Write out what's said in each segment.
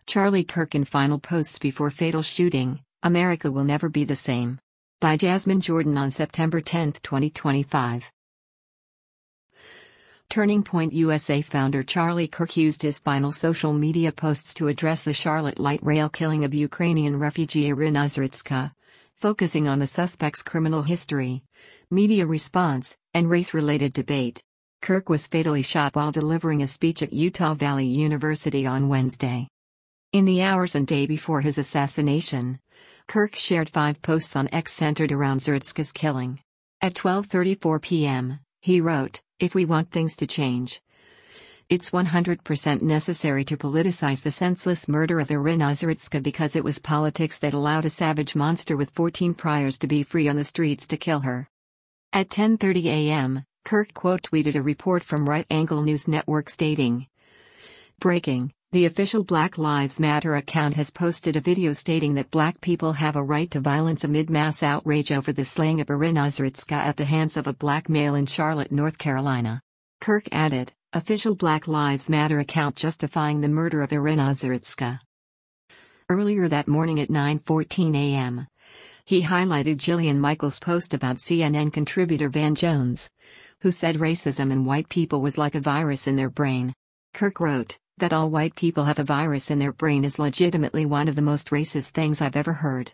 Charlie Kirk in final posts before fatal shooting, America will never be the same. By Jasmine Jordan on September 10, 2025. Turning Point USA founder Charlie Kirk used his final social media posts to address the Charlotte light rail killing of Ukrainian refugee Irina Zhurtska, focusing on the suspect's criminal history, media response, and race-related debate. Kirk was fatally shot while delivering a speech at Utah Valley University on Wednesday. In the hours and day before his assassination, Kirk shared 5 posts on X centered around Zhurtska's killing. At 12:34 p.m., he wrote, "If we want things to change, it's 100% necessary to politicize the senseless murder of Irina Zhurtska because it was politics that allowed a savage monster with 14 priors to be free on the streets to kill her." At 10:30 a.m., Kirk quote-tweeted a report from Right Angle News Network stating, "Breaking, the official Black Lives Matter account has posted a video stating that Black people have a right to violence amid mass outrage over the slaying of Irina Zhurtska at the hands of a Black male in Charlotte, North Carolina." Kirk added, "Official Black Lives Matter account justifying the murder of Irina Zhurtska." Earlier that morning at 9:14 a.m., he highlighted Jillian Michaels' post about CNN contributor Van Jones, who said racism in white people was like a virus in their brain. Kirk wrote, "That all white people have a virus in their brain is legitimately one of the most racist things I've ever heard."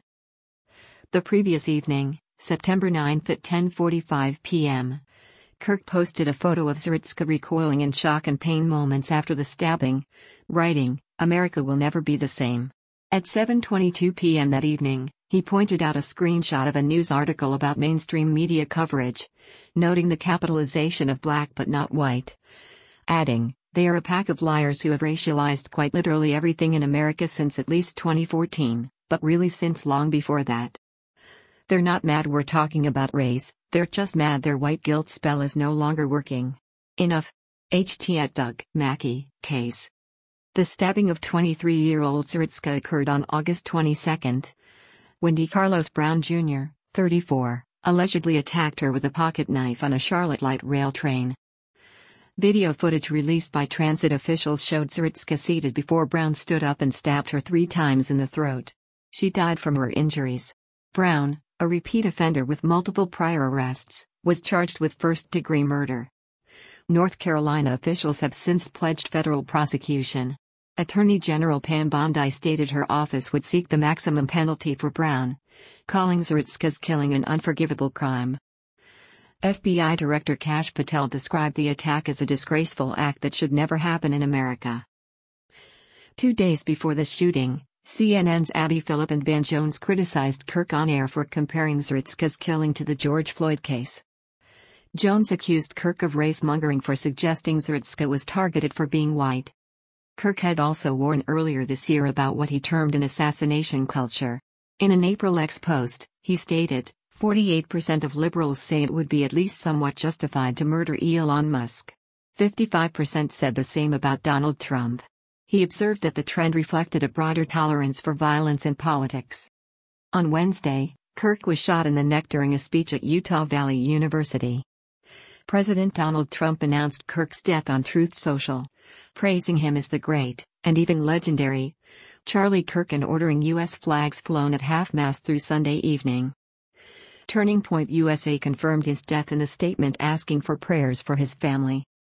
The previous evening, September 9 at 10:45 p.m., Kirk posted a photo of Zhurtska recoiling in shock and pain moments after the stabbing, writing, "America will never be the same." At 7:22 p.m. that evening, he pointed out a screenshot of a news article about mainstream media coverage, noting the capitalization of Black but not white, adding, "They are a pack of liars who have racialized quite literally everything in America since at least 2014, but really since long before that. They're not mad we're talking about race, they're just mad their white guilt spell is no longer working. Enough." HT at Doug Mackey, case. The stabbing of 23-year-old Zhurtska occurred on August 22, when DeCarlos Brown Jr., 34, allegedly attacked her with a pocket knife on a Charlotte light rail train. Video footage released by transit officials showed Zhurtska seated before Brown stood up and stabbed her 3 times in the throat. She died from her injuries. Brown, a repeat offender with multiple prior arrests, was charged with first-degree murder. North Carolina officials have since pledged federal prosecution. Attorney General Pam Bondi stated her office would seek the maximum penalty for Brown, calling Zhurtska's killing an unforgivable crime. FBI Director Kash Patel described the attack as a disgraceful act that should never happen in America. 2 days before the shooting, CNN's Abby Phillip and Van Jones criticized Kirk on air for comparing Zhurtska's killing to the George Floyd case. Jones accused Kirk of race-mongering for suggesting Zhurtska was targeted for being white. Kirk had also warned earlier this year about what he termed an assassination culture. In an April X post, he stated, 48% of liberals say it would be at least somewhat justified to murder Elon Musk. 55% said the same about Donald Trump. He observed that the trend reflected a broader tolerance for violence in politics. On Wednesday, Kirk was shot in the neck during a speech at Utah Valley University. President Donald Trump announced Kirk's death on Truth Social, praising him as the great, and even legendary, Charlie Kirk and ordering U.S. flags flown at half-mast through Sunday evening. Turning Point USA confirmed his death in a statement asking for prayers for his family.